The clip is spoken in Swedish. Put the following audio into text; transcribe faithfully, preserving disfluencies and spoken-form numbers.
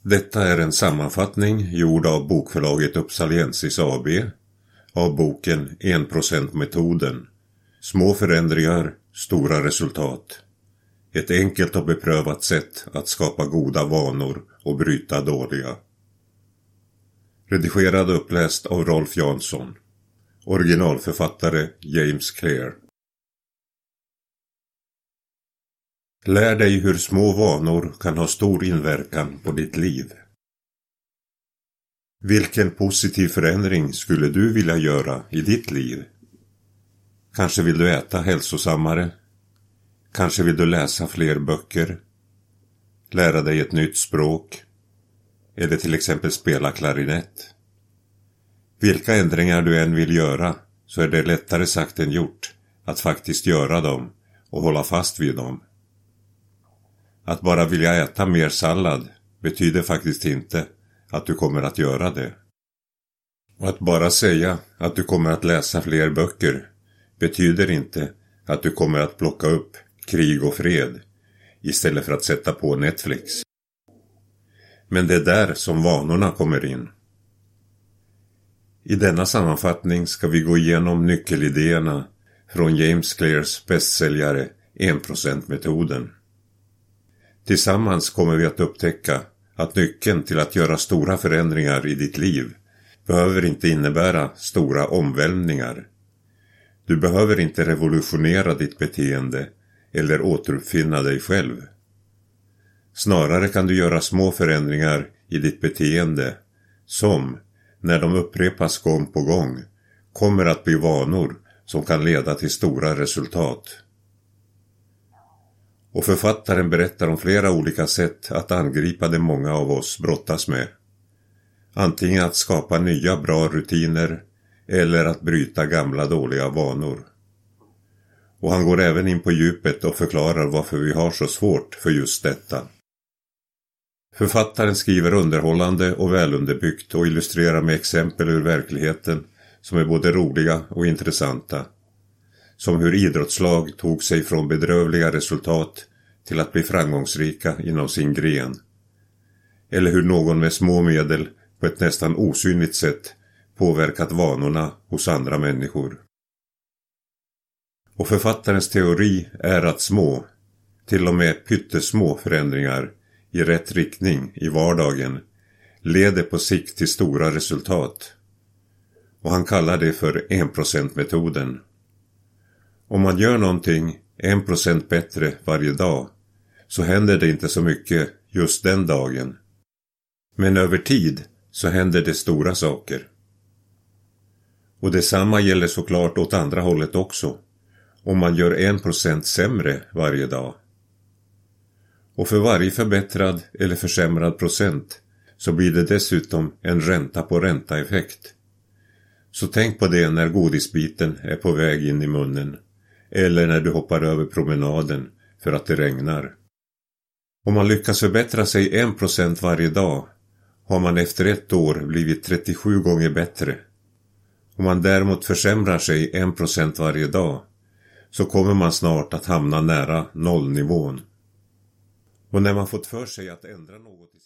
Detta är en sammanfattning gjord av bokförlaget Upsaliensis A B av boken en procent-metoden. Små förändringar, stora resultat. Ett enkelt och beprövat sätt att skapa goda vanor och bryta dåliga. Redigerad och uppläst av Rolf Jansson. Originalförfattare James Clear. Lär dig hur små vanor kan ha stor inverkan på ditt liv. Vilken positiv förändring skulle du vilja göra i ditt liv? Kanske vill du äta hälsosammare? Kanske vill du läsa fler böcker? Lära dig ett nytt språk? Eller till exempel spela klarinett? Vilka ändringar du än vill göra så är det lättare sagt än gjort att faktiskt göra dem och hålla fast vid dem. Att bara vilja äta mer sallad betyder faktiskt inte att du kommer att göra det. Och att bara säga att du kommer att läsa fler böcker betyder inte att du kommer att plocka upp Krig och fred istället för att sätta på Netflix. Men det är där som vanorna kommer in. I denna sammanfattning ska vi gå igenom nyckelidéerna från James Clears bästsäljare en procent-metoden. Tillsammans kommer vi att upptäcka att nyckeln till att göra stora förändringar i ditt liv behöver inte innebära stora omvälvningar. Du behöver inte revolutionera ditt beteende eller återuppfinna dig själv. Snarare kan du göra små förändringar i ditt beteende som, när de upprepas gång på gång, kommer att bli vanor som kan leda till stora resultat. Och författaren berättar om flera olika sätt att angripa det många av oss brottas med. Antingen att skapa nya bra rutiner eller att bryta gamla dåliga vanor. Och han går även in på djupet och förklarar varför vi har så svårt för just detta. Författaren skriver underhållande och välunderbyggt och illustrerar med exempel ur verkligheten som är både roliga och intressanta. Som hur idrottslag tog sig från bedrövliga resultat till att bli framgångsrika inom sin gren. Eller hur någon med små medel på ett nästan osynligt sätt påverkat vanorna hos andra människor. Och författarens teori är att små, till och med pyttesmå förändringar i rätt riktning i vardagen leder på sikt till stora resultat. Och han kallar det för en procent-metoden. Om man gör någonting en procent bättre varje dag så händer det inte så mycket just den dagen. Men över tid så händer det stora saker. Och detsamma gäller såklart åt andra hållet också. Om man gör en procent sämre varje dag. Och för varje förbättrad eller försämrad procent så blir det dessutom en ränta på ränta-effekt. Så tänk på det när godisbiten är på väg in i munnen. Eller när du hoppar över promenaden för att det regnar. Om man lyckas förbättra sig en procent varje dag har man efter ett år blivit trettiosju gånger bättre. Om man däremot försämrar sig en procent varje dag så kommer man snart att hamna nära nollnivån. Och när man fått för sig att ändra något i